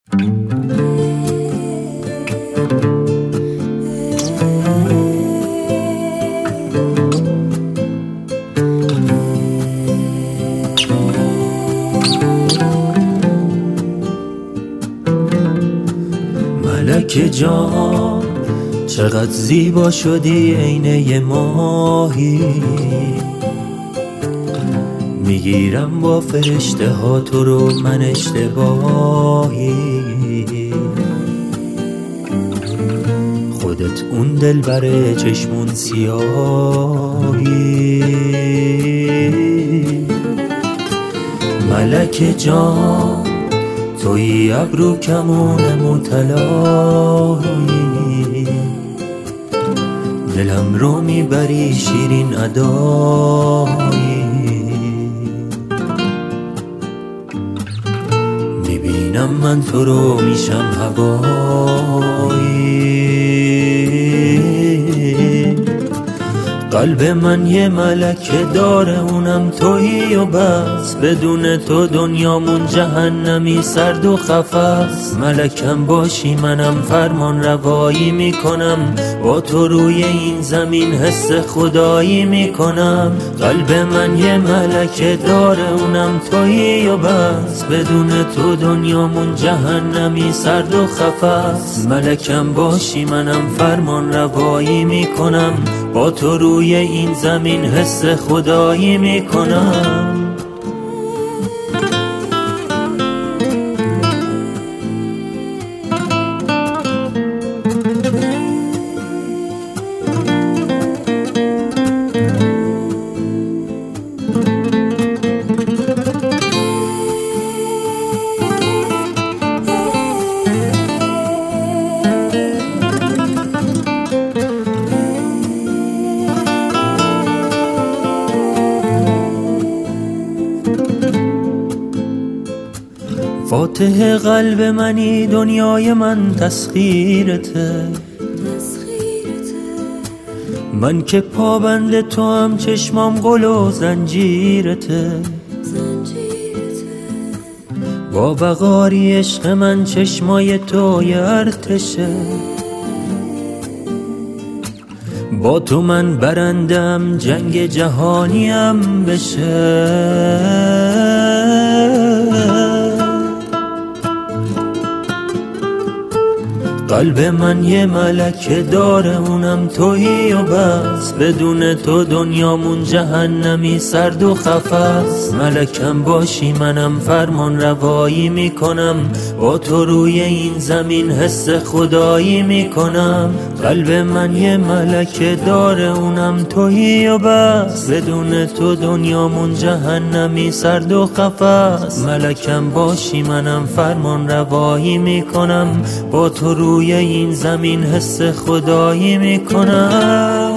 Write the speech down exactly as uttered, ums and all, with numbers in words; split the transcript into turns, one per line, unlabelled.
ملک جان چقدر زیبا شدی عینه ماهی، میگیرم با فرشته ها تو رو من اشتباهی. خودت اون دلبر چشمون سیاهی. ملک جان توی ابرو کمون مطلعی، دلم رو میبری شیرین ادایی. میبینم من تو رو میشم هوایی. قلب من یه ملکه داره اونم تویی و بس، بدون تو دنیامون جهنمی سرد و خفست. ملکم باشی منم فرمان روایی میکنم، با تو روی این زمین حس خدایی میکنم. قلب من یه ملکه داره اونم تویی و بس، بدون تو دنیامون جهنمی سرد و خفست. ملکم باشی منم فرمان روایی میکنم، با تو روی این زمین حس خدایی میکنم. فاتح قلب منی دنیای من تسخیرته، من که پابند تو هم چشمام گل و زنجیرته. با وقاری عشق من چشمای تو یه ارتشه، با تو من برندم جنگ جهانیم بشه. قلب من یه ملکه داره اونم تویی و بس، بدون تو دنیامون جهنمی سرد و خفست. ملکم باشی منم فرمان روایی میکنم، با تو روی این زمین حس خدایی میکنم. قلب من یه ملکه داره اونم تویی و بس، بدون تو دنیامون جهنمی سرد و خفست. ملکم باشی منم فرمان روایی میکنم، با تو روی این زمین حس خدایی میکنم.